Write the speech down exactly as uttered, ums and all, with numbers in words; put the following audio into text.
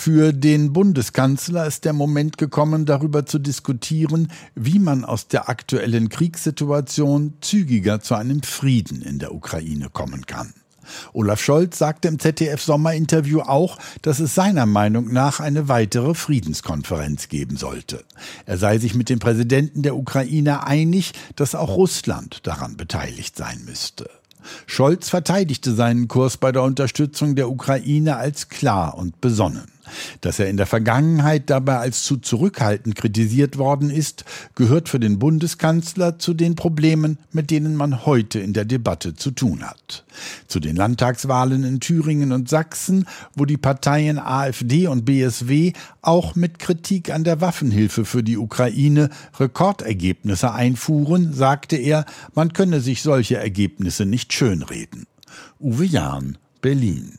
Für den Bundeskanzler ist der Moment gekommen, darüber zu diskutieren, wie man aus der aktuellen Kriegssituation zügiger zu einem Frieden in der Ukraine kommen kann. Olaf Scholz sagte im Z D F-Sommerinterview auch, dass es seiner Meinung nach eine weitere Friedenskonferenz geben sollte. Er sei sich mit dem Präsidenten der Ukraine einig, dass auch Russland daran beteiligt sein müsste. Scholz verteidigte seinen Kurs bei der Unterstützung der Ukraine als klar und besonnen. Dass er in der Vergangenheit dabei als zu zurückhaltend kritisiert worden ist, gehört für den Bundeskanzler zu den Problemen, mit denen man heute in der Debatte zu tun hat. Zu den Landtagswahlen in Thüringen und Sachsen, wo die Parteien AfD und B S W auch mit Kritik an der Waffenhilfe für die Ukraine Rekordergebnisse einfuhren, sagte er, man könne sich solche Ergebnisse nicht schönreden. Uwe Jahn, Berlin.